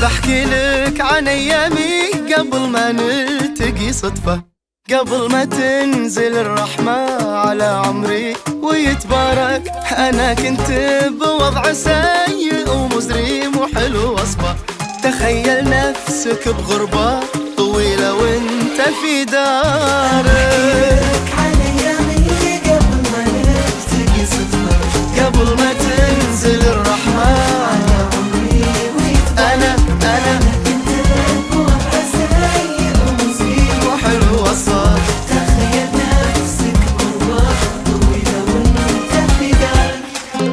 بحكي لك عن ايامي قبل ما نلتقي صدفة، قبل ما تنزل الرحمة على عمري ويتبارك. انا كنت بوضع سيء ومزري وحلو وصفة، تخيل نفسك بغربة طويلة وانت في دارك. عن ايامي قبل ما نلتقي صدفة، قبل ما تنزل الرحمة على عمري ويتبارك. أنا كنت بوضع سيء ومزري وحلو وصفة، تخيل نفسك بغربة طويلة وانت في دارك.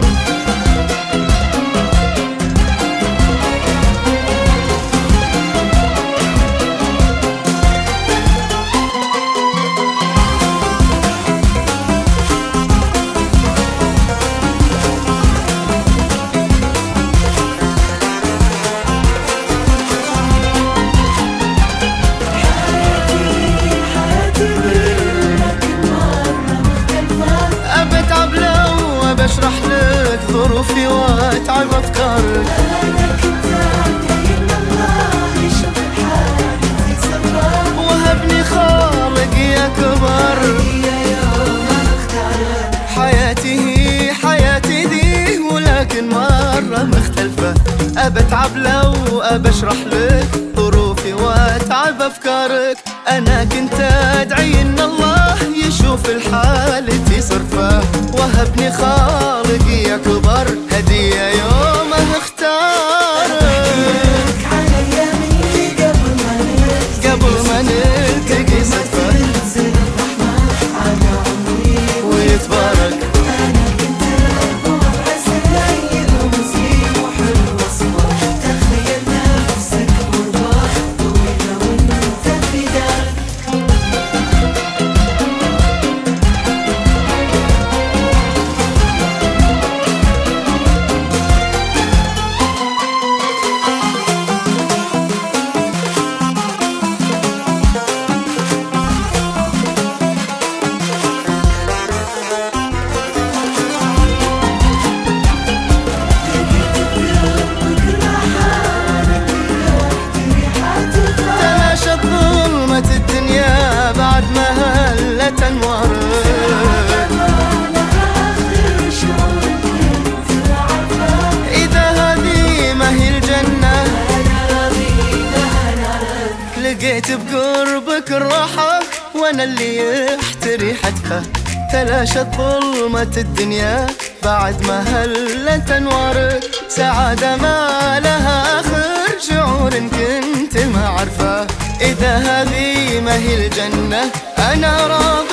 بشرح لك ظروفي واتعب افكارك. انا كنت ادعي ان الله يشوف حالتي صبر، وهبني خالق يا كبر. يا يوم اختارك. حياتي هي حياتي دي ولكن مرة مختلفة. أبتعب لو أبشرح لك ظروفي واتعب أفكارك. أنا كنت أدعي إن الله يشوف الحالتي صرفة، وهبني خالق يا كبر هدية يوم اختارك. عن ايامي قبل ما نلتقي صدفة تنزل الرحمة على عمري ويتبارك. انا كنت بوضع سيء ومزري وحلو وصفة، تخيل نفسك غربة طويلة وانت في دارك. تلاشت ظلمة الدنيا بعد ما هلت أنوارك. إذا هذه ما هي الجنة لقيت بقربك الراحة وأنا اللي يحتري حتفة. تلاشت ظلمة الدنيا بعد ما هلت أنوارك. سعادة ما لها آخر شعور كنت ما عارفة. إذا هذه ما هي الجنة أنا راضي